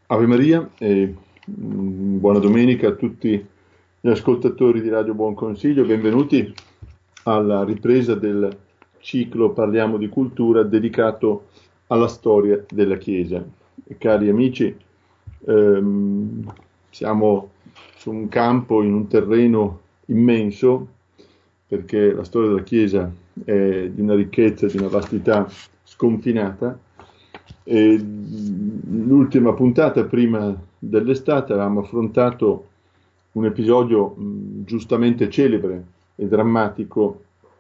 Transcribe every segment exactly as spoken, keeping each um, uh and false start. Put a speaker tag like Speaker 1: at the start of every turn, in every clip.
Speaker 1: Ave Maria e mm, buona domenica a tutti gli ascoltatori di Radio Buon Consiglio, benvenuti alla ripresa del ciclo Parliamo di Cultura dedicato alla storia della Chiesa. E cari amici, ehm, siamo su un campo, in un terreno immenso, perché la storia della Chiesa è di una ricchezza, di una vastità sconfinata. E l'ultima puntata prima dell'estate avevamo affrontato un episodio mh, giustamente celebre e drammatico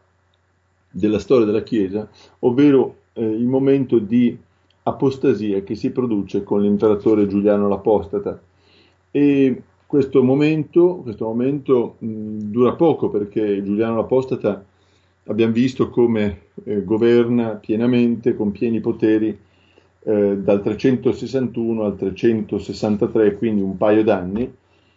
Speaker 1: della storia della Chiesa, ovvero eh, il momento di apostasia che si produce con l'imperatore Giuliano l'Apostata. E questo momento, questo momento mh, dura poco, perché Giuliano l'Apostata abbiamo visto come eh, governa pienamente, con pieni poteri, eh, dal trecentosessantuno al trecentosessantatré, quindi un paio d'anni,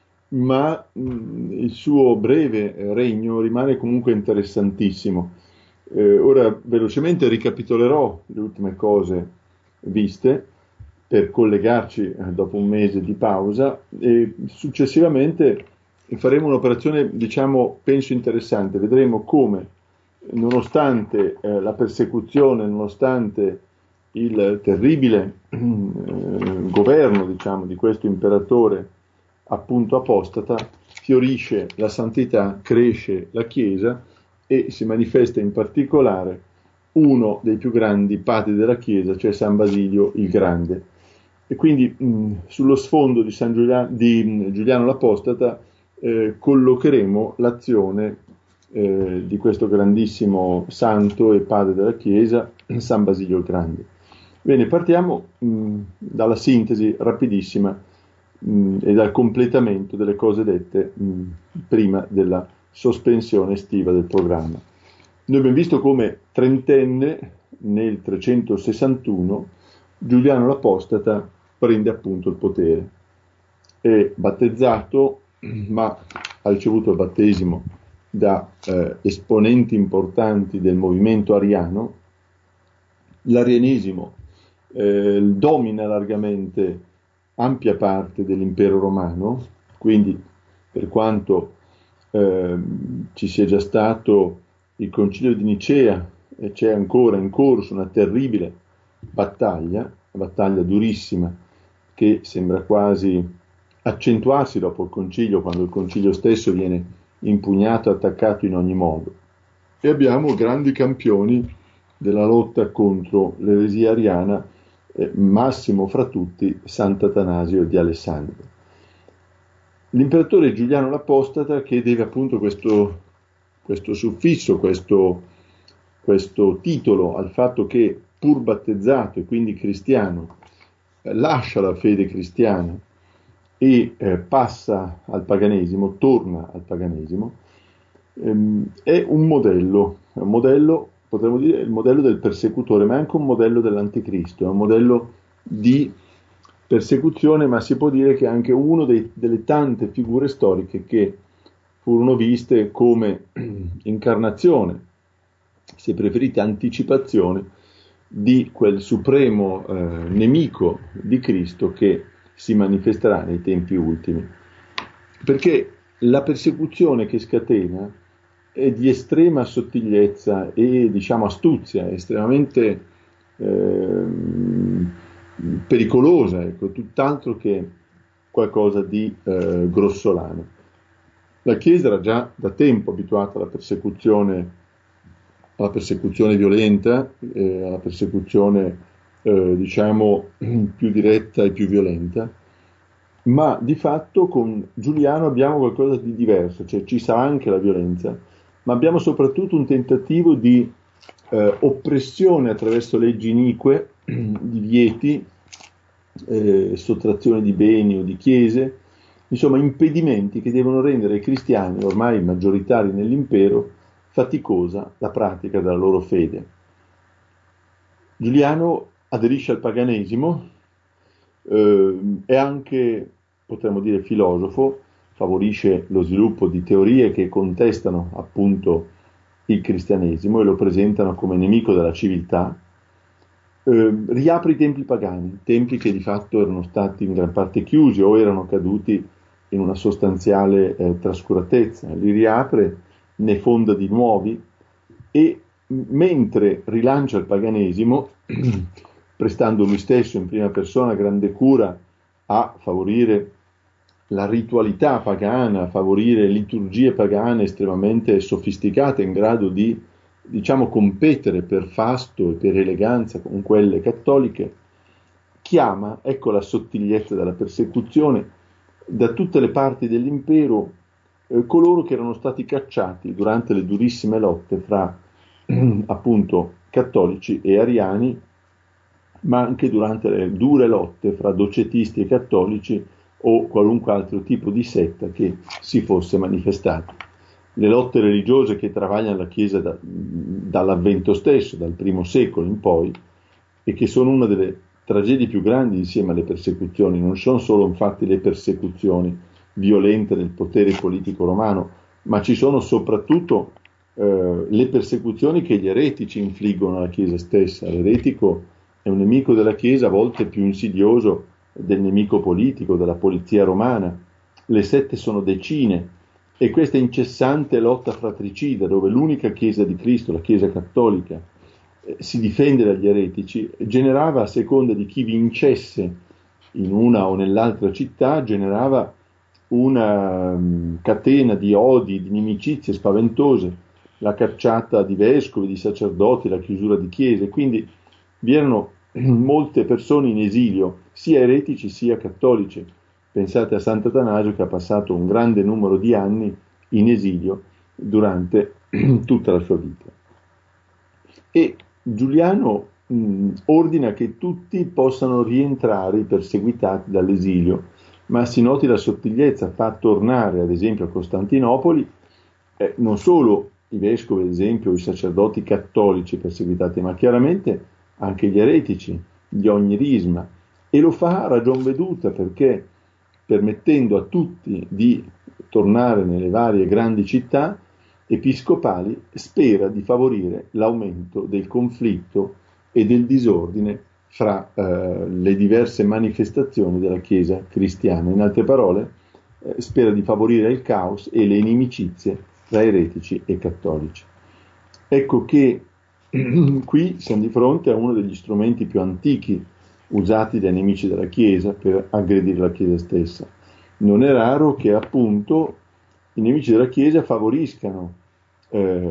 Speaker 1: ma mh, il suo breve regno rimane comunque interessantissimo. Eh, ora velocemente ricapitolerò le ultime cose viste per collegarci eh, dopo un mese di pausa, e successivamente faremo un'operazione, diciamo, penso interessante. Vedremo come, nonostante eh, la persecuzione, nonostante il terribile eh, governo, diciamo, di questo imperatore appunto apostata, fiorisce la santità, cresce la Chiesa e si manifesta in particolare uno dei più grandi padri della Chiesa, cioè San Basilio il Grande. E quindi mh, sullo sfondo di, San Giuliano, di mh, Giuliano l'Apostata eh, collocheremo l'azione eh, di questo grandissimo santo e padre della Chiesa, San Basilio il Grande. Bene, partiamo mh, dalla sintesi rapidissima mh, e dal completamento delle cose dette mh, prima della sospensione estiva del programma. Noi abbiamo visto come trentenne, nel trecentosessantuno, Giuliano l'Apostata prende appunto il potere. È battezzato, ma ha ricevuto il battesimo da eh, esponenti importanti del movimento ariano. L'arianesimo eh, domina largamente ampia parte dell'impero romano, quindi per quanto eh, ci sia già stato il concilio di Nicea e c'è ancora in corso una terribile battaglia, una battaglia durissima che sembra quasi accentuarsi dopo il concilio, quando il concilio stesso viene impugnato e attaccato in ogni modo. E abbiamo grandi campioni della lotta contro l'eresia ariana, eh, massimo fra tutti Sant'Atanasio di Alessandria. L'imperatore Giuliano l'Apostata, che deve appunto questo, questo suffisso, questo, questo titolo al fatto che, pur battezzato e quindi cristiano, eh, lascia la fede cristiana e eh, passa al paganesimo, torna al paganesimo, ehm, è un modello, è un modello, potremmo dire, il modello del persecutore, ma è anche un modello dell'anticristo, è un modello di persecuzione, ma si può dire che è anche una delle tante figure storiche che furono viste come incarnazione, se preferite anticipazione, di quel supremo eh, nemico di Cristo che si manifesterà nei tempi ultimi. Perché la persecuzione che scatena è di estrema sottigliezza e, diciamo, astuzia, è estremamente eh, pericolosa, ecco, tutt'altro che qualcosa di eh, grossolano. La Chiesa era già da tempo abituata alla persecuzione, alla persecuzione violenta, eh, alla persecuzione eh, diciamo più diretta e più violenta, ma di fatto con Giuliano abbiamo qualcosa di diverso, cioè ci sarà anche la violenza, ma abbiamo soprattutto un tentativo di eh, oppressione attraverso leggi inique, divieti, eh, sottrazione di beni o di chiese, insomma impedimenti che devono rendere ai cristiani, ormai maggioritari nell'impero, faticosa la pratica della loro fede. Giuliano aderisce al paganesimo, eh, è anche, potremmo dire, filosofo, favorisce lo sviluppo di teorie che contestano appunto il cristianesimo e lo presentano come nemico della civiltà. eh, riapre i templi pagani, templi che di fatto erano stati in gran parte chiusi o erano caduti in una sostanziale eh, trascuratezza, li riapre, ne fonda di nuovi e mentre rilancia il paganesimo, prestando lui stesso in prima persona grande cura a favorire la ritualità pagana, a favorire liturgie pagane estremamente sofisticate, in grado di, diciamo, competere per fasto e per eleganza con quelle cattoliche, chiama, ecco la sottigliezza della persecuzione, da tutte le parti dell'impero eh, coloro che erano stati cacciati durante le durissime lotte fra appunto cattolici e ariani, ma anche durante le dure lotte fra docetisti e cattolici o qualunque altro tipo di setta che si fosse manifestato. Le lotte religiose che travagliano la Chiesa da, dall'avvento stesso, dal primo secolo in poi, e che sono una delle tragedie più grandi insieme alle persecuzioni, non sono solo infatti le persecuzioni violente del potere politico romano, ma ci sono soprattutto eh, le persecuzioni che gli eretici infliggono alla Chiesa stessa. L'eretico è un nemico della Chiesa a volte più insidioso del nemico politico, della polizia romana. Le sette sono decine e questa incessante lotta fratricida dove l'unica Chiesa di Cristo, la Chiesa cattolica, eh, si difende dagli eretici, generava, a seconda di chi vincesse in una o nell'altra città, generava una um, catena di odi, di inimicizie spaventose, la cacciata di vescovi, di sacerdoti, la chiusura di chiese. Quindi vi erano molte persone in esilio, sia eretici sia cattolici. Pensate a Sant'Atanasio che ha passato un grande numero di anni in esilio durante tutta la sua vita. E Giuliano mh, ordina che tutti possano rientrare i perseguitati dall'esilio, ma si noti la sottigliezza, fa tornare ad esempio a Costantinopoli eh, non solo i vescovi, ad esempio i sacerdoti cattolici perseguitati, ma chiaramente anche gli eretici di ogni risma, e lo fa a ragion veduta perché permettendo a tutti di tornare nelle varie grandi città episcopali spera di favorire l'aumento del conflitto e del disordine fra eh, le diverse manifestazioni della Chiesa cristiana. In altre parole, eh, spera di favorire il caos e le inimicizie tra eretici e cattolici. Ecco che qui siamo di fronte a uno degli strumenti più antichi usati dai nemici della Chiesa per aggredire la Chiesa stessa. Non è raro che appunto i nemici della Chiesa favoriscano eh,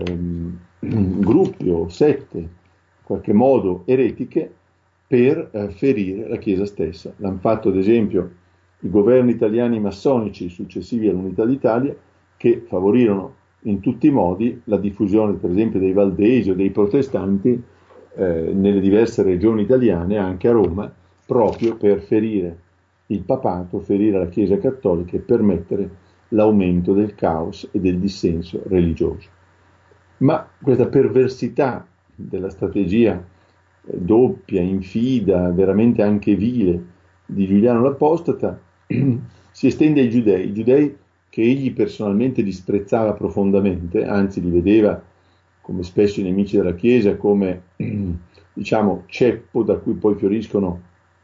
Speaker 1: gruppi o sette, in qualche modo eretiche, per eh, ferire la Chiesa stessa. L'hanno fatto ad esempio i governi italiani massonici successivi all'Unità d'Italia, che favorirono in tutti i modi la diffusione per esempio dei valdesi o dei protestanti eh, nelle diverse regioni italiane, anche a Roma, proprio per ferire il papato, ferire la Chiesa cattolica e permettere l'aumento del caos e del dissenso religioso. Ma questa perversità della strategia eh, doppia, infida, veramente anche vile di Giuliano l'Apostata si estende ai giudei, i giudei che egli personalmente disprezzava profondamente, anzi li vedeva, come spesso i nemici della Chiesa, come diciamo ceppo da cui poi fioriscono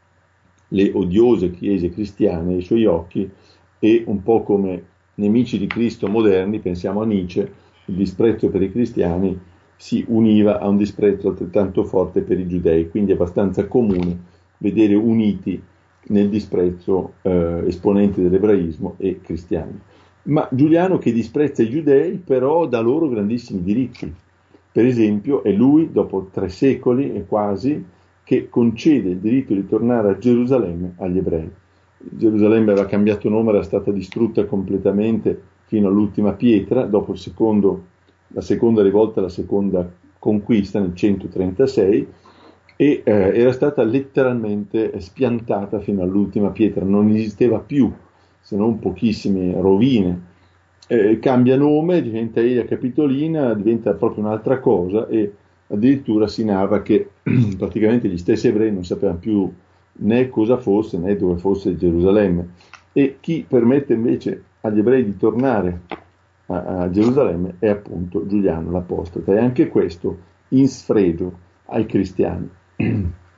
Speaker 1: le odiose chiese cristiane ai suoi occhi, e un po' come nemici di Cristo moderni, pensiamo a Nietzsche, il disprezzo per i cristiani si univa a un disprezzo altrettanto forte per i giudei, quindi è abbastanza comune vedere uniti nel disprezzo eh, esponenti dell'ebraismo e cristiani. Ma Giuliano, che disprezza i giudei, però dà loro grandissimi diritti. Per esempio è lui, dopo tre secoli e quasi, che concede il diritto di tornare a Gerusalemme agli ebrei. Gerusalemme aveva cambiato nome, era stata distrutta completamente fino all'ultima pietra, dopo il secondo, la seconda rivolta, la seconda conquista nel centotrentasei, e eh, era stata letteralmente spiantata fino all'ultima pietra, non esisteva più se non pochissime rovine. Eh, cambia nome, diventa Elia Capitolina, diventa proprio un'altra cosa, e addirittura si narra che praticamente gli stessi ebrei non sapevano più né cosa fosse né dove fosse Gerusalemme, e chi permette invece agli ebrei di tornare a, a Gerusalemme è appunto Giuliano l'Apostata, e anche questo in sfregio ai cristiani.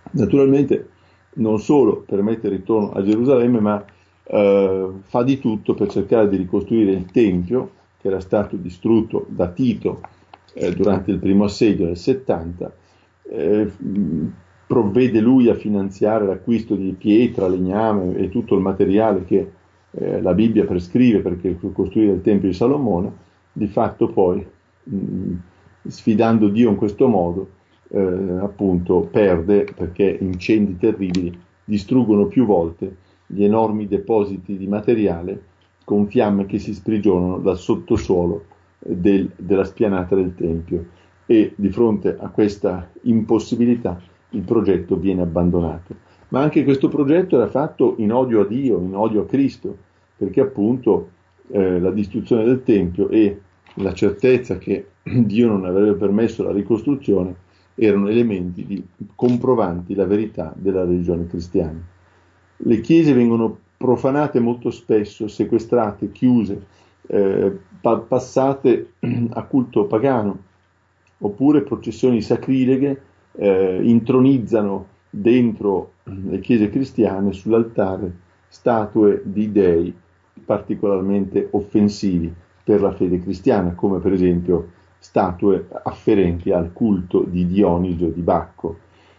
Speaker 1: Naturalmente non solo permette il ritorno a Gerusalemme, ma eh, fa di tutto per cercare di ricostruire il Tempio, che era stato distrutto da Tito eh, durante il primo assedio del settanta. Eh, provvede lui a finanziare l'acquisto di pietra, legname e tutto il materiale che eh, la Bibbia prescrive per costruire il Tempio di Salomone. Di fatto poi, mh, sfidando Dio in questo modo, eh, appunto perde, perché incendi terribili distruggono più volte gli enormi depositi di materiale con fiamme che si sprigionano dal sottosuolo del, della spianata del Tempio, e di fronte a questa impossibilità il progetto viene abbandonato. Ma anche questo progetto era fatto in odio a Dio, in odio a Cristo, perché appunto eh, la distruzione del Tempio e la certezza che Dio non avrebbe permesso la ricostruzione erano elementi di, comprovanti la verità della religione cristiana. Le chiese vengono profanate molto spesso, sequestrate, chiuse, eh, pa- passate a culto pagano, oppure processioni sacrileghe eh, intronizzano dentro le chiese cristiane sull'altare statue di dei particolarmente offensivi per la fede cristiana, come per esempio statue afferenti al culto di Dioniso e di Bacco.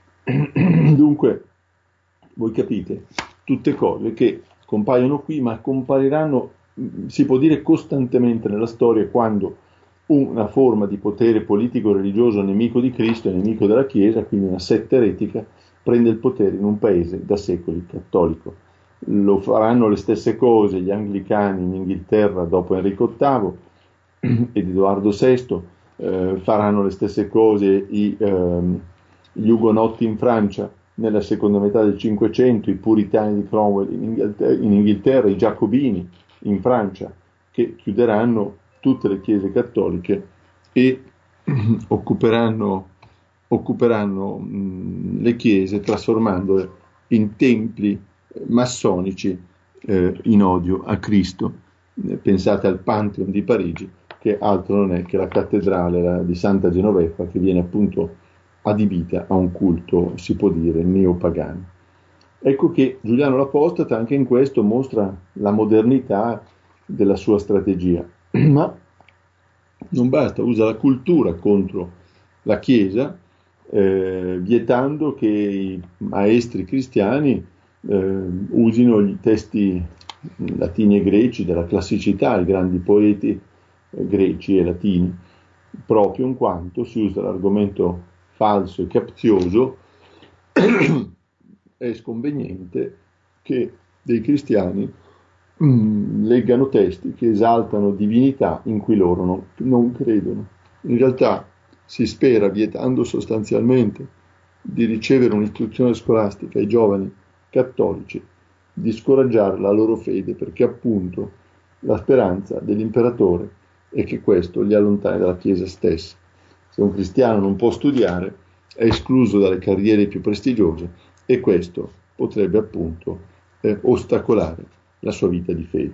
Speaker 1: Dunque, voi capite, tutte cose che compaiono qui, ma compariranno, si può dire, costantemente nella storia, quando una forma di potere politico-religioso nemico di Cristo e nemico della Chiesa, quindi una setta eretica, prende il potere in un paese da secoli cattolico. Lo faranno le stesse cose gli anglicani in Inghilterra dopo Enrico ottavo ed Edoardo sesto, eh, faranno le stesse cose i, ehm, gli ugonotti in Francia nella seconda metà del Cinquecento, i puritani di Cromwell in Inghilterra, in Inghilterra, i giacobini in Francia, che chiuderanno tutte le chiese cattoliche e occuperanno, occuperanno mh, le chiese, trasformandole in templi massonici eh, in odio a Cristo. Eh, pensate al Pantheon di Parigi, che altro non è che la cattedrale la, di Santa Genoveffa, che viene appunto adibita a un culto, si può dire, neopagano. Ecco che Giuliano l'Apostata anche in questo mostra la modernità della sua strategia, ma non basta, usa la cultura contro la Chiesa, eh, vietando che i maestri cristiani eh, usino gli testi latini e greci della classicità, i grandi poeti eh, greci e latini, proprio in quanto si usa l'argomento falso e capzioso è sconveniente che dei cristiani mh, leggano testi che esaltano divinità in cui loro non, non credono. In realtà si spera, vietando sostanzialmente di ricevere un'istruzione scolastica ai giovani cattolici, di scoraggiare la loro fede, perché appunto la speranza dell'imperatore è che questo li allontani dalla Chiesa stessa. Se un cristiano non può studiare, è escluso dalle carriere più prestigiose, e questo potrebbe appunto eh, ostacolare la sua vita di fede.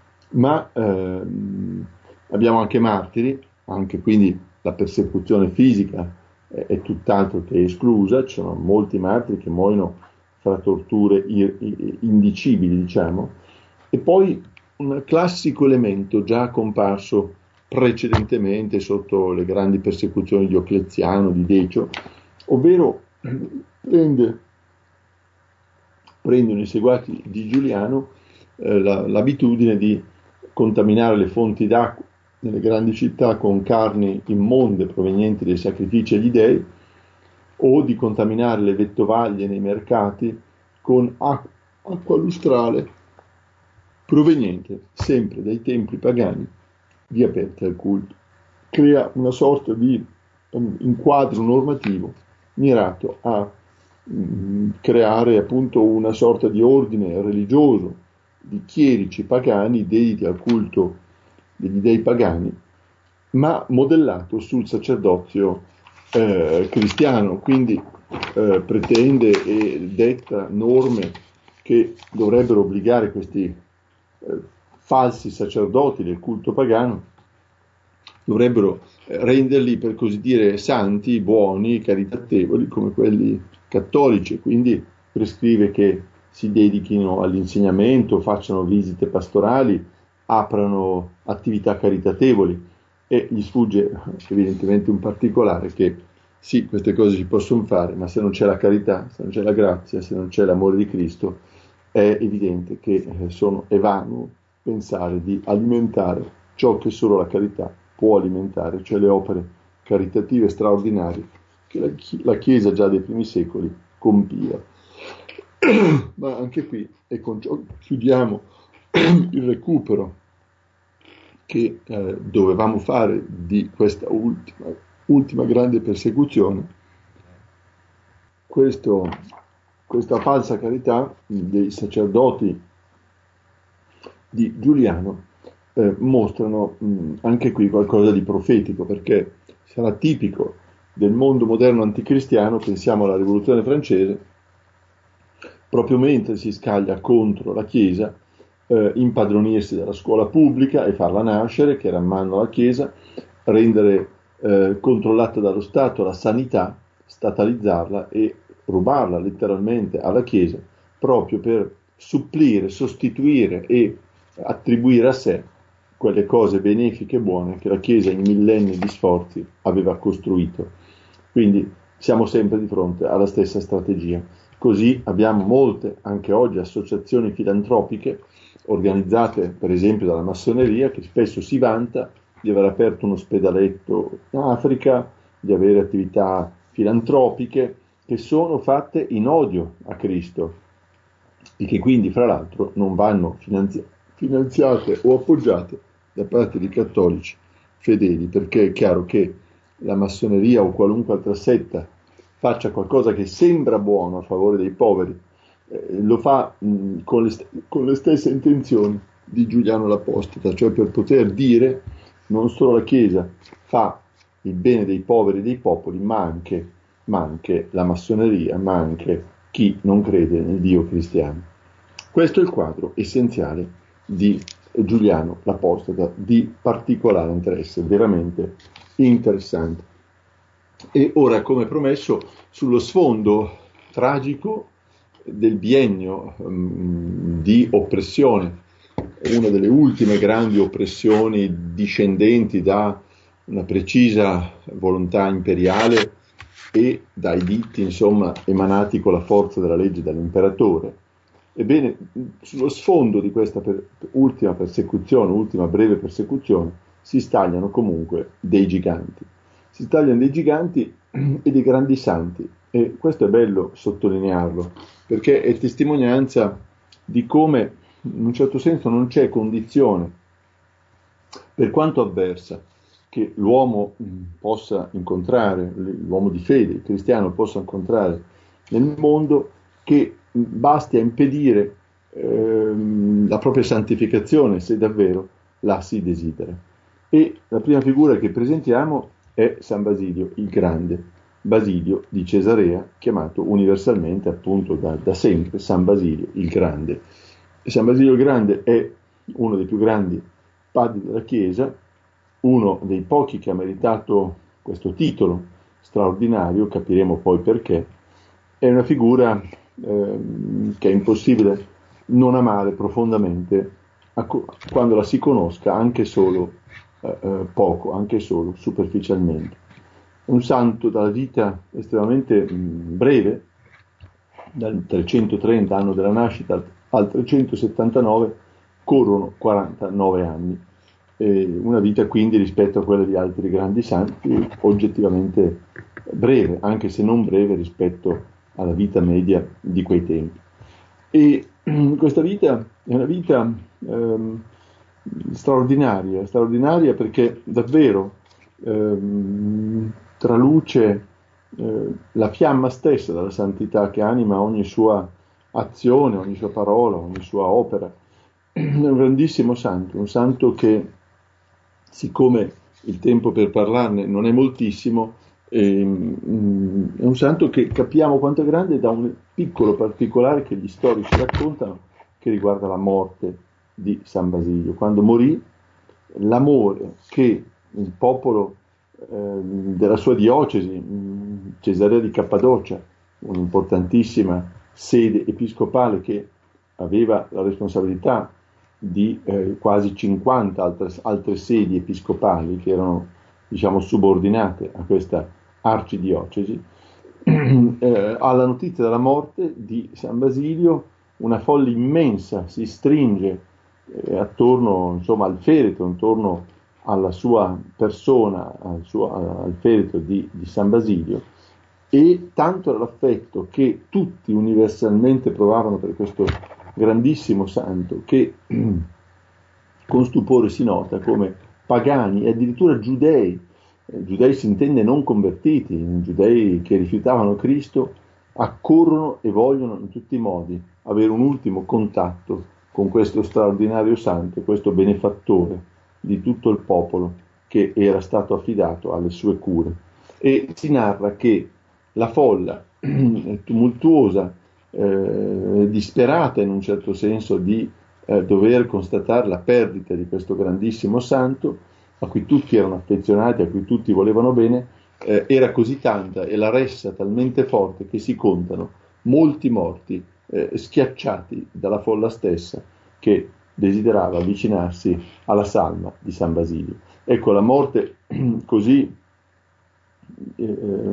Speaker 1: Ma ehm, abbiamo anche martiri, anche quindi la persecuzione fisica è, è tutt'altro che esclusa. Ci sono molti martiri che muoiono fra torture indicibili, diciamo. E poi un classico elemento già comparso precedentemente sotto le grandi persecuzioni di Diocleziano, di Decio, ovvero prende, prendono i seguaci di Giuliano eh, la, l'abitudine di contaminare le fonti d'acqua nelle grandi città con carni immonde provenienti dai sacrifici agli dei, o di contaminare le vettovaglie nei mercati con acqua lustrale proveniente sempre dai templi pagani di aperti al culto. Crea una sorta di um, inquadro normativo mirato a um, creare appunto una sorta di ordine religioso di chierici pagani dediti al culto degli dei pagani, ma modellato sul sacerdozio eh, cristiano. Quindi eh, pretende e detta norme che dovrebbero obbligare questi eh, falsi sacerdoti del culto pagano, dovrebbero renderli, per così dire, santi, buoni, caritatevoli, come quelli cattolici, quindi prescrive che si dedichino all'insegnamento, facciano visite pastorali, aprano attività caritatevoli, e gli sfugge evidentemente un particolare, che sì, queste cose si possono fare, ma se non c'è la carità, se non c'è la grazia, se non c'è l'amore di Cristo, è evidente che sono, è vano pensare di alimentare ciò che solo la carità può alimentare, cioè le opere caritative straordinarie che la, la Chiesa già dei primi secoli compia. Ma anche qui, e con ciò chiudiamo il recupero che eh, dovevamo fare di questa ultima, ultima grande persecuzione, questo, questa falsa carità dei sacerdoti di Giuliano eh, mostrano mh, anche qui qualcosa di profetico, perché sarà tipico del mondo moderno anticristiano. Pensiamo alla Rivoluzione francese, proprio mentre si scaglia contro la Chiesa, eh, impadronirsi della scuola pubblica e farla nascere, che era in mano alla Chiesa, rendere eh, controllata dallo Stato la sanità, statalizzarla e rubarla letteralmente alla Chiesa, proprio per supplire, sostituire e attribuire a sé quelle cose benefiche e buone che la Chiesa in millenni di sforzi aveva costruito. Quindi siamo sempre di fronte alla stessa strategia. Così abbiamo molte, anche oggi, associazioni filantropiche organizzate per esempio dalla massoneria, che spesso si vanta di aver aperto un ospedaletto in Africa, di avere attività filantropiche che sono fatte in odio a Cristo e che quindi fra l'altro non vanno finanzi- finanziate o appoggiate da parte di cattolici fedeli, perché è chiaro che la massoneria o qualunque altra setta faccia qualcosa che sembra buono a favore dei poveri, eh, lo fa mh, con, le st- con le stesse intenzioni di Giuliano l'Apostata, cioè per poter dire non solo la Chiesa fa il bene dei poveri e dei popoli, ma anche, ma anche la massoneria, ma anche chi non crede nel Dio cristiano. Questo è il quadro essenziale di Giuliano l'Apostata, di particolare interesse, veramente interessante. E ora, come promesso, sullo sfondo tragico del biennio um, di oppressione, una delle ultime grandi oppressioni discendenti da una precisa volontà imperiale e dai editti, insomma, emanati con la forza della legge dall'imperatore. Ebbene, sullo sfondo di questa per, ultima persecuzione, ultima breve persecuzione, si stagliano comunque dei giganti. Si stagliano dei giganti e dei grandi santi, e questo è bello sottolinearlo, perché è testimonianza di come, in un certo senso, non c'è condizione, per quanto avversa, che l'uomo possa incontrare, l'uomo di fede, il cristiano possa incontrare nel mondo, che basti a impedire ehm, la propria santificazione, se davvero la si desidera. E la prima figura che presentiamo è San Basilio il Grande, Basilio di Cesarea, chiamato universalmente appunto da, da sempre San Basilio il Grande. E San Basilio il Grande è uno dei più grandi padri della Chiesa, uno dei pochi che ha meritato questo titolo straordinario, capiremo poi perché. È una figura ehm, che è impossibile non amare profondamente a co- quando la si conosca anche solo eh, eh, poco, anche solo superficialmente. Un santo dalla vita estremamente mh, breve, dal trecentotrenta anno della nascita al trecentosettantanove corrono quarantanove anni, e una vita quindi rispetto a quella di altri grandi santi oggettivamente breve, anche se non breve rispetto alla vita media di quei tempi. E questa vita è una vita ehm, straordinaria, straordinaria perché davvero ehm, traluce eh, la fiamma stessa della santità che anima ogni sua azione, ogni sua parola, ogni sua opera. È un grandissimo santo, un santo che, siccome il tempo per parlarne non è moltissimo, ehm, è un santo che capiamo quanto è grande da un piccolo particolare che gli storici raccontano, che riguarda la morte di San Basilio. Quando morì, l'amore che il popolo eh, della sua diocesi, Cesarea di Cappadocia, un'importantissima sede episcopale che aveva la responsabilità di eh, quasi cinquanta altre, altre sedi episcopali che erano, diciamo, subordinate a questa arcidiocesi. Eh, alla notizia della morte di San Basilio una folla immensa si stringe eh, attorno, insomma, al feretro, intorno alla sua persona, al, suo, al feretro di, di San Basilio, e tanto era l'affetto che tutti universalmente provavano per questo grandissimo santo che con stupore si nota come pagani e addirittura giudei, eh, giudei si intende non convertiti, giudei che rifiutavano Cristo, accorrono e vogliono in tutti i modi avere un ultimo contatto con questo straordinario santo, questo benefattore di tutto il popolo che era stato affidato alle sue cure. E si narra che la folla tumultuosa, eh, disperata in un certo senso di eh, dover constatare la perdita di questo grandissimo santo, a cui tutti erano affezionati, a cui tutti volevano bene, eh, era così tanta e la ressa talmente forte che si contano molti morti eh, schiacciati dalla folla stessa che desiderava avvicinarsi alla salma di San Basilio. Ecco, la morte così, eh,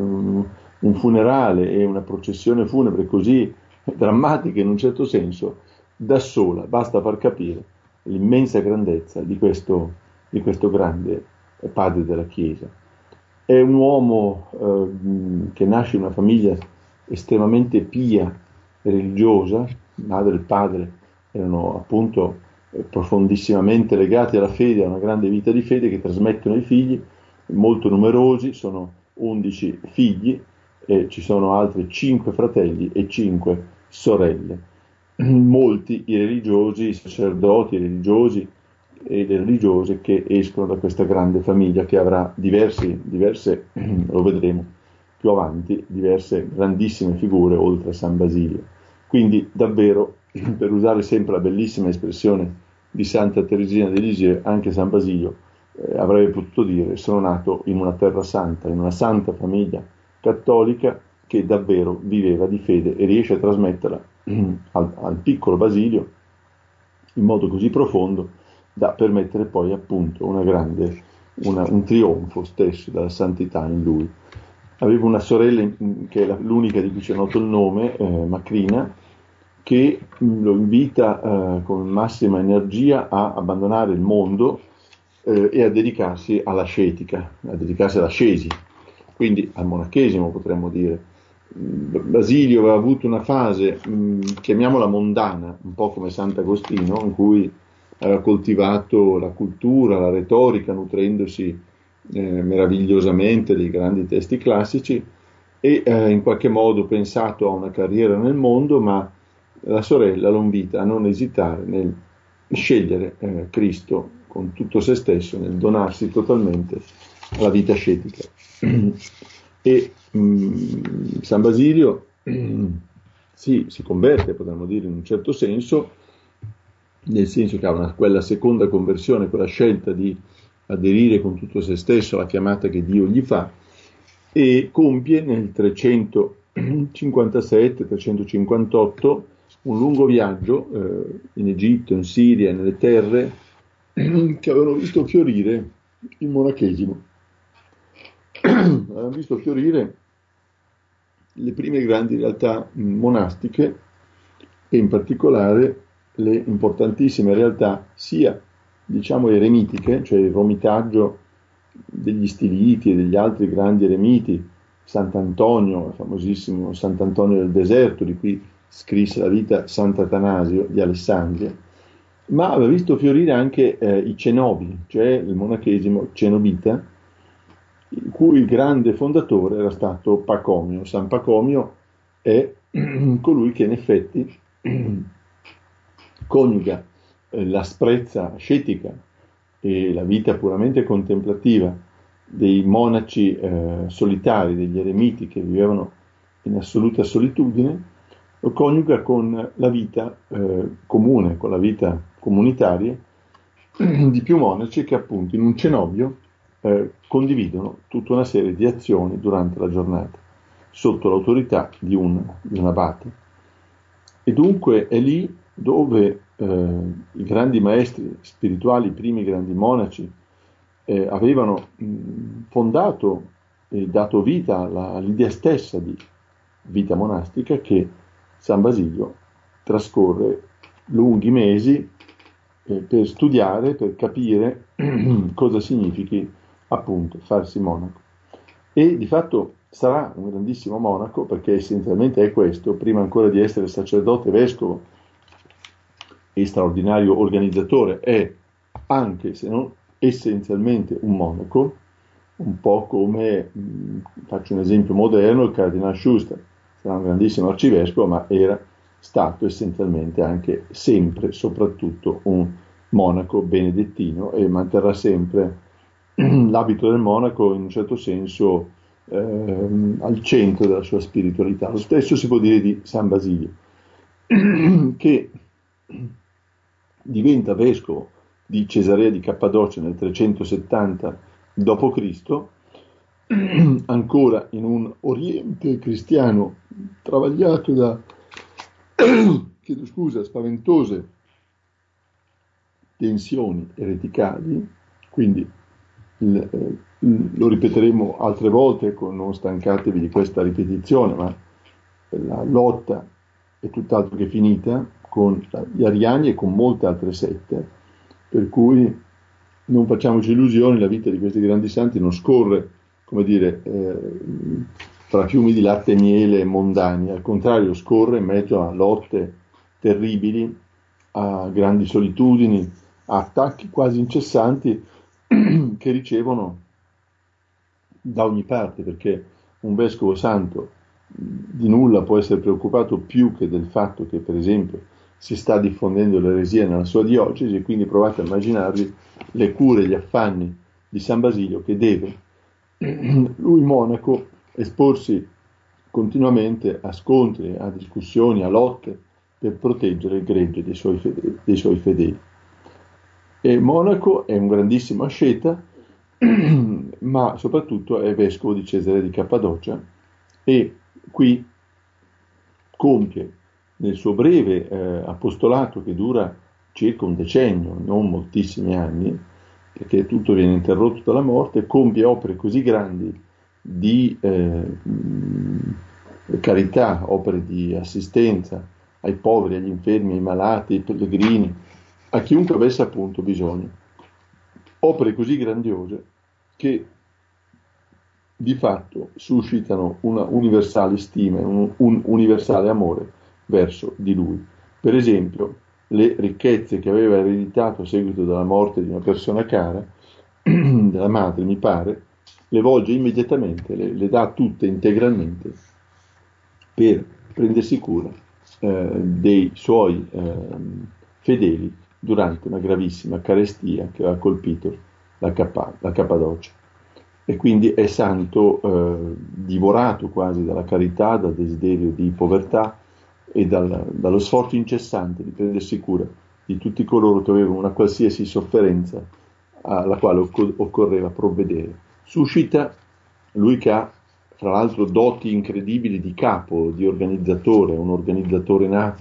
Speaker 1: un funerale e una processione funebre così drammatica in un certo senso, da sola basta far capire l'immensa grandezza di questo, di questo grande padre della Chiesa. È un uomo eh, che nasce in una famiglia estremamente pia e religiosa, madre e padre erano appunto eh, profondissimamente legati alla fede, a una grande vita di fede che trasmettono ai figli, molto numerosi, sono undici figli, e ci sono altri cinque fratelli e cinque sorelle. Molti i religiosi, i sacerdoti, i religiosi e le religiose che escono da questa grande famiglia che avrà diversi, diverse, lo vedremo più avanti, diverse grandissime figure oltre a San Basilio. Quindi davvero, per usare sempre la bellissima espressione di Santa Teresina di Lisieux, anche San Basilio eh, avrebbe potuto dire: sono nato in una terra santa, in una santa famiglia cattolica che davvero viveva di fede e riesce a trasmetterla al, al piccolo Basilio in modo così profondo da permettere poi appunto una grande, una, un trionfo stesso della santità in lui. Avevo una sorella che è l'unica di cui c'è noto il nome, eh, Macrina, che lo invita eh, con massima energia a abbandonare il mondo eh, e a dedicarsi all'ascetica, a dedicarsi all'ascesi, quindi al monachesimo potremmo dire. Basilio aveva avuto una fase, mh, chiamiamola mondana, un po' come Sant'Agostino, in cui aveva coltivato la cultura, la retorica, nutrendosi eh, meravigliosamente dei grandi testi classici e eh, in qualche modo pensato a una carriera nel mondo, ma la sorella lo invita a non esitare nel scegliere eh, Cristo con tutto se stesso, nel donarsi totalmente alla vita ascetica. E mh, San Basilio mh, si, si converte, potremmo dire in un certo senso, nel senso che ha una, quella seconda conversione, quella scelta di aderire con tutto se stesso alla chiamata che Dio gli fa, e compie nel trecentocinquantasette trecentocinquantotto un lungo viaggio eh, in Egitto, in Siria, nelle terre che avevano visto fiorire il monachesimo. Avevano visto fiorire le prime grandi realtà monastiche e in particolare le importantissime realtà sia, diciamo, eremitiche, cioè il romitaggio degli Stiliti e degli altri grandi eremiti, Sant'Antonio, il famosissimo Sant'Antonio del Deserto, di cui scrisse la vita Sant'Atanasio di Alessandria, ma aveva visto fiorire anche eh, i cenobi, cioè il monachesimo cenobita, il cui grande fondatore era stato Pacomio. San Pacomio è colui che in effetti coniuga eh, l'asprezza ascetica e la vita puramente contemplativa dei monaci eh, solitari, degli eremiti che vivevano in assoluta solitudine, lo coniuga con la vita eh, comune, con la vita comunitaria di più monaci che appunto in un cenobio eh, condividono tutta una serie di azioni durante la giornata. sotto l'autorità di un, di un abate. E dunque è lì dove eh, i grandi maestri spirituali, i primi grandi monaci, eh, avevano mh, fondato e dato vita alla, all'idea stessa di vita monastica, che San Basilio trascorre lunghi mesi eh, per studiare, per capire cosa significhi appunto farsi monaco. E di fatto sarà un grandissimo monaco, perché essenzialmente è questo, prima ancora di essere sacerdote, vescovo e straordinario organizzatore, è anche, se non essenzialmente, un monaco, un po' come, mh, faccio un esempio moderno, il Cardinal Schuster. Sarà un grandissimo arcivescovo, ma era stato essenzialmente anche sempre, soprattutto, un monaco benedettino, e manterrà sempre l'abito del monaco in un certo senso ehm, al centro della sua spiritualità. Lo stesso si può dire di San Basilio, che diventa vescovo di Cesarea di Cappadocia nel trecentosettanta dopo Cristo, ancora in un Oriente cristiano travagliato da chiedo scusa, spaventose tensioni ereticali, quindi il, eh, lo ripeteremo altre volte, con, non stancatevi di questa ripetizione, ma la lotta è tutt'altro che finita con gli ariani e con molte altre sette, per cui non facciamoci illusioni, la vita di questi grandi santi non scorre, come dire, eh, fra fiumi di latte e miele mondani, al contrario scorre in mezzo a lotte terribili, a grandi solitudini, a attacchi quasi incessanti che ricevono da ogni parte, perché un vescovo santo di nulla può essere preoccupato più che del fatto che, per esempio, si sta diffondendo l'eresia nella sua diocesi, e quindi provate a immaginarvi le cure e gli affanni di San Basilio, che deve, lui monaco, esporsi continuamente a scontri, a discussioni, a lotte per proteggere il gregge dei suoi fedeli. Dei suoi fedeli. E monaco è un grandissimo asceta, ma soprattutto è vescovo di Cesarea di Cappadocia, e qui compie nel suo breve eh, apostolato, che dura circa un decennio, non moltissimi anni, perché tutto viene interrotto dalla morte, compie opere così grandi di eh, carità, opere di assistenza ai poveri, agli infermi, ai malati, ai pellegrini, a chiunque avesse appunto bisogno. Opere così grandiose che di fatto suscitano una universale stima, un, un universale amore verso di lui. Per esempio, le ricchezze che aveva ereditato a seguito della morte di una persona cara, della madre mi pare, le volge immediatamente, le, le dà tutte integralmente per prendersi cura eh, dei suoi eh, fedeli durante una gravissima carestia che aveva colpito la, Cappa, la Cappadocia. E quindi è santo eh, divorato quasi dalla carità, dal desiderio di povertà e dal, dallo sforzo incessante di prendersi cura di tutti coloro che avevano una qualsiasi sofferenza alla quale occ- occorreva provvedere. Suscita, lui che ha tra l'altro doti incredibili di capo, di organizzatore, un organizzatore nato,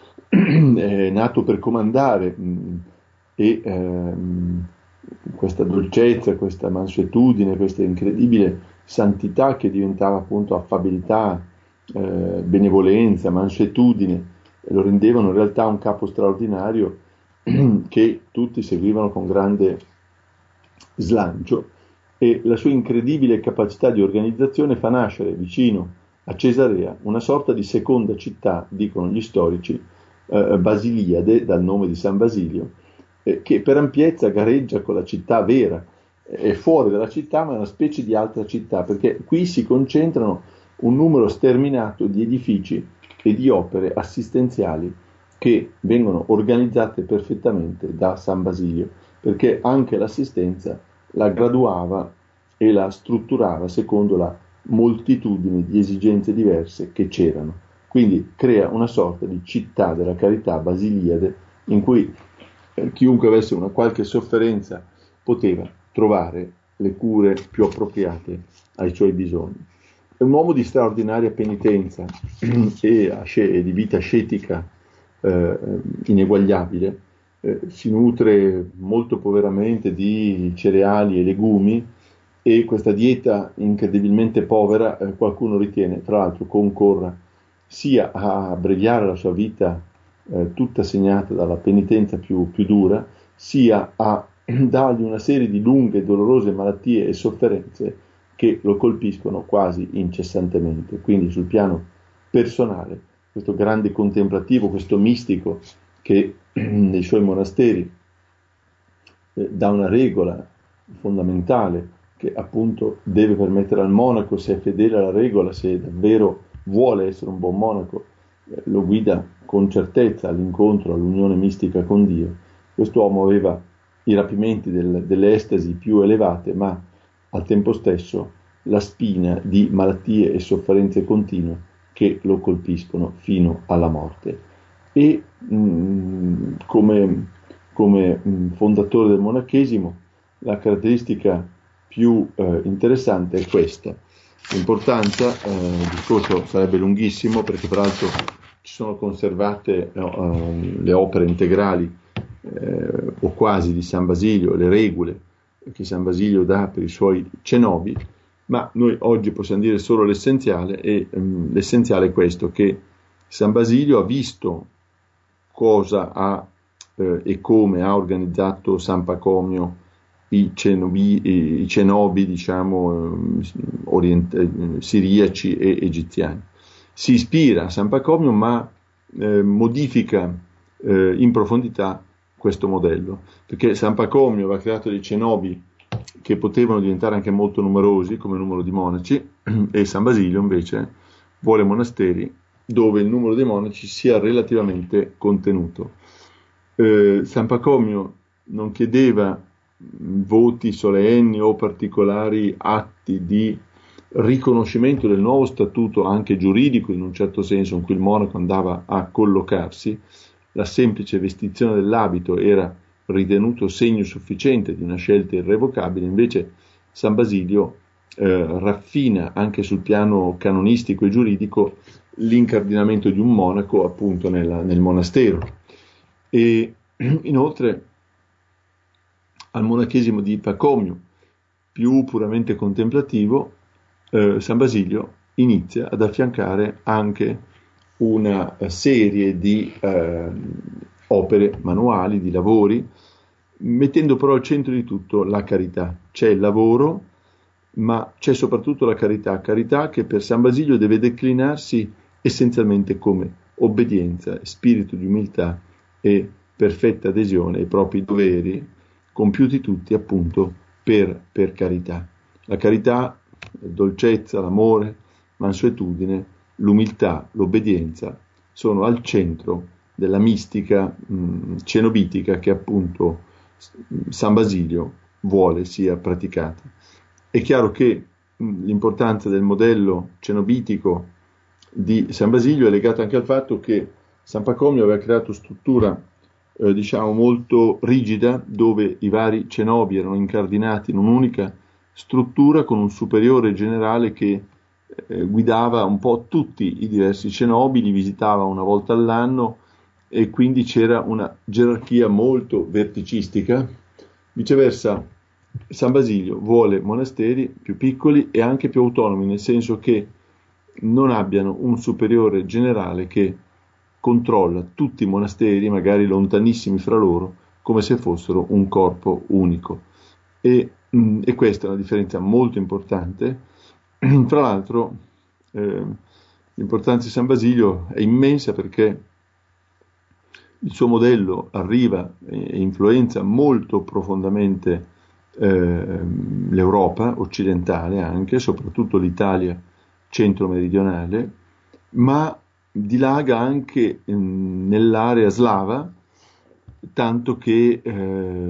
Speaker 1: è nato per comandare, mh, e ehm, questa dolcezza, questa mansuetudine, questa incredibile santità che diventava appunto affabilità, eh, benevolenza, mansuetudine, lo rendevano in realtà un capo straordinario che tutti seguivano con grande slancio, e la sua incredibile capacità di organizzazione fa nascere vicino a Cesarea una sorta di seconda città, dicono gli storici, eh, Basiliade, dal nome di San Basilio, eh, che per ampiezza gareggia con la città vera, è fuori dalla città ma è una specie di altra città, perché qui si concentrano un numero sterminato di edifici e di opere assistenziali che vengono organizzate perfettamente da San Basilio, perché anche l'assistenza la graduava e la strutturava secondo la moltitudine di esigenze diverse che c'erano. Quindi crea una sorta di città della carità, Basiliade, in cui eh, chiunque avesse una qualche sofferenza poteva trovare le cure più appropriate ai suoi bisogni. è un uomo di straordinaria penitenza e asce- di vita ascetica eh, ineguagliabile. Eh, si nutre molto poveramente di cereali e legumi, e questa dieta incredibilmente povera eh, qualcuno ritiene, tra l'altro, concorra sia a abbreviare la sua vita eh, tutta segnata dalla penitenza più, più dura, sia a dargli una serie di lunghe e dolorose malattie e sofferenze che lo colpiscono quasi incessantemente. Quindi sul piano personale, questo grande contemplativo, questo mistico che nei suoi monasteri eh, dà una regola fondamentale che appunto deve permettere al monaco, se è fedele alla regola, se davvero vuole essere un buon monaco, eh, lo guida con certezza all'incontro, all'unione mistica con Dio. Quest'uomo aveva i rapimenti del, delle estasi più elevate, ma al tempo stesso la spina di malattie e sofferenze continue che lo colpiscono fino alla morte. E mh, come, come mh, fondatore del monachesimo, la caratteristica più eh, interessante è questa. L'importanza, eh, il discorso sarebbe lunghissimo perché peraltro ci sono conservate no, le opere integrali eh, o quasi di San Basilio, le regole che San Basilio dà per i suoi cenobi, ma noi oggi possiamo dire solo l'essenziale, e um, l'essenziale è questo, che San Basilio ha visto cosa ha eh, e come ha organizzato San Pacomio i cenobi, i cenobi diciamo orient- siriaci e egiziani. Si ispira a San Pacomio, ma eh, modifica eh, in profondità questo modello, perché San Pacomio aveva creato dei cenobi che potevano diventare anche molto numerosi come numero di monaci, e San Basilio invece vuole monasteri dove il numero dei monaci sia relativamente contenuto. Eh, San Pacomio non chiedeva voti solenni o particolari atti di riconoscimento del nuovo statuto anche giuridico, in un certo senso, in cui il monaco andava a collocarsi. La semplice vestizione dell'abito era ritenuto segno sufficiente di una scelta irrevocabile. Invece San Basilio eh, raffina anche sul piano canonistico e giuridico l'incardinamento di un monaco appunto nella, nel monastero. E inoltre al monachesimo di Pacomio, più puramente contemplativo, eh, San Basilio inizia ad affiancare anche una serie di eh, opere manuali, di lavori, mettendo però al centro di tutto la carità. C'è il lavoro, ma c'è soprattutto la carità, carità che per San Basilio deve declinarsi essenzialmente come obbedienza, spirito di umiltà e perfetta adesione ai propri doveri, compiuti tutti appunto per, per carità. La carità, la dolcezza, l'amore, mansuetudine, l'umiltà, l'obbedienza sono al centro della mistica mh, cenobitica che appunto San Basilio vuole sia praticata. È chiaro che mh, l'importanza del modello cenobitico di San Basilio è legata anche al fatto che San Pacomio aveva creato struttura eh, diciamo molto rigida, dove i vari cenobi erano incardinati in un'unica struttura con un superiore generale che eh, guidava un po' tutti i diversi cenobi, li visitava una volta all'anno, e quindi c'era una gerarchia molto verticistica. Viceversa, San Basilio vuole monasteri più piccoli e anche più autonomi, nel senso che non abbiano un superiore generale che controlla tutti i monasteri, magari lontanissimi fra loro, come se fossero un corpo unico. E, mh, e questa è una differenza molto importante. Tra l'altro, eh, l'importanza di San Basilio è immensa perché il suo modello arriva e influenza molto profondamente eh, l'Europa occidentale, anche, soprattutto l'Italia centro-meridionale, ma dilaga anche mh, nell'area slava, tanto che eh,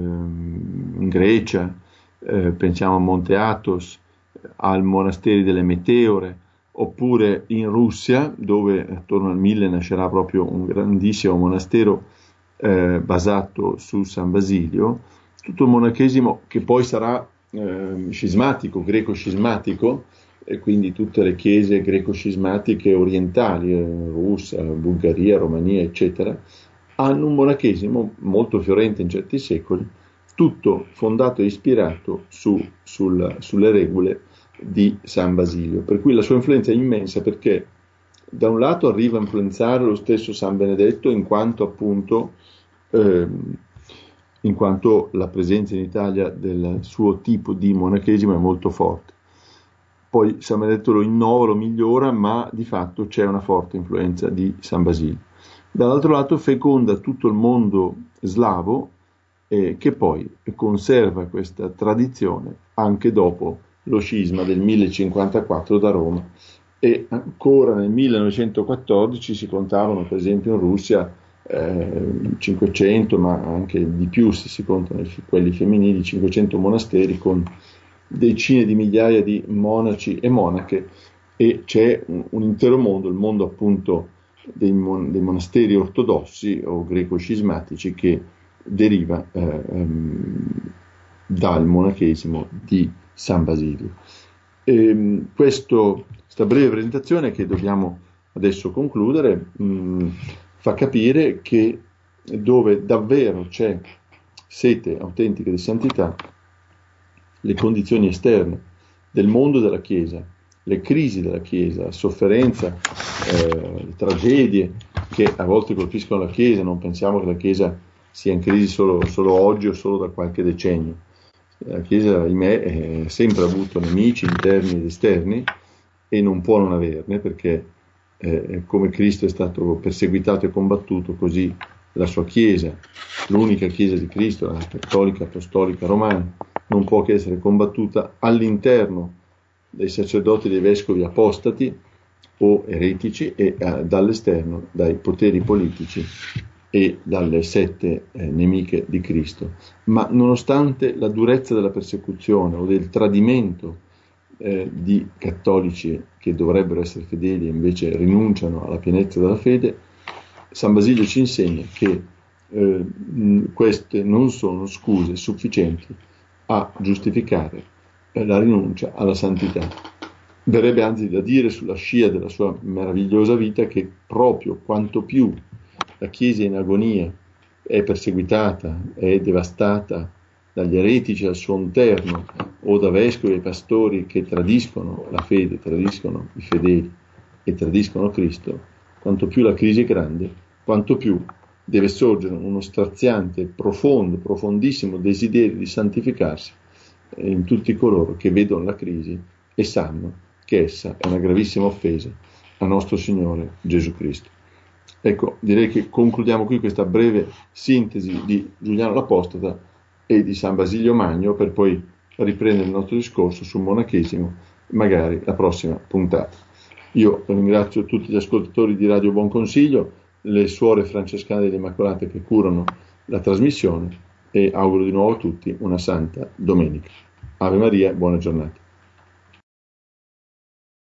Speaker 1: in Grecia, eh, pensiamo a Monte Athos, al monastero delle Meteore, oppure in Russia, dove attorno al mille nascerà proprio un grandissimo monastero eh, basato su San Basilio, tutto il monachesimo che poi sarà eh, scismatico, greco-scismatico, e quindi tutte le chiese greco-scismatiche orientali, eh, Russia, Bulgaria, Romania, eccetera, hanno un monachesimo molto fiorente in certi secoli, tutto fondato e ispirato su, sul, sulle regole di San Basilio, per cui la sua influenza è immensa, perché da un lato arriva a influenzare lo stesso San Benedetto in quanto appunto ehm, in quanto la presenza in Italia del suo tipo di monachesimo è molto forte. Poi San Benedetto lo innova, lo migliora, ma di fatto c'è una forte influenza di San Basilio. Dall'altro lato feconda tutto il mondo slavo, eh, che poi conserva questa tradizione anche dopo lo scisma del millecinquantaquattro da Roma, e ancora nel millenovecentoquattordici si contavano per esempio in Russia eh, cinquecento, ma anche di più se si contano quelli femminili, cinquecento monasteri con decine di migliaia di monaci e monache, e c'è un, un intero mondo, il mondo appunto dei, mon- dei monasteri ortodossi o greco-scismatici, che deriva eh, um, dal monachesimo di San Basilio. E, questo, questa breve presentazione, che dobbiamo adesso concludere, mh, fa capire che dove davvero c'è sete autentica di santità, le condizioni esterne del mondo della Chiesa, le crisi della Chiesa, la sofferenza, eh, le tragedie che a volte colpiscono la Chiesa, non pensiamo che la Chiesa sia in crisi solo, solo oggi o solo da qualche decennio. La Chiesa, ahimè, ha sempre avuto nemici interni ed esterni e non può non averne, perché eh, come Cristo è stato perseguitato e combattuto, così la sua Chiesa, l'unica Chiesa di Cristo, la cattolica apostolica romana, non può che essere combattuta all'interno dai sacerdoti e dei vescovi apostati o eretici, e eh, dall'esterno dai poteri politici e dalle sette eh, nemiche di Cristo. Ma nonostante la durezza della persecuzione o del tradimento eh, di cattolici che dovrebbero essere fedeli e invece rinunciano alla pienezza della fede, San Basilio ci insegna che eh, queste non sono scuse sufficienti a giustificare eh, la rinuncia alla santità. Verrebbe anzi da dire, sulla scia della sua meravigliosa vita, che proprio quanto più la Chiesa in agonia è perseguitata, è devastata dagli eretici al suo interno, o da vescovi e pastori che tradiscono la fede, tradiscono i fedeli e tradiscono Cristo, quanto più la crisi è grande, quanto più deve sorgere uno straziante, profondo, profondissimo desiderio di santificarsi in tutti coloro che vedono la crisi e sanno che essa è una gravissima offesa a nostro Signore Gesù Cristo. Ecco, direi che concludiamo qui questa breve sintesi di Giuliano l'Apostata e di San Basilio Magno, per poi riprendere il nostro discorso sul monachesimo, magari la prossima puntata. Io ringrazio tutti gli ascoltatori di Radio Buon Consiglio, le suore francescane delle Immacolate che curano la trasmissione, e auguro di nuovo a tutti una santa domenica. Ave Maria, buona giornata.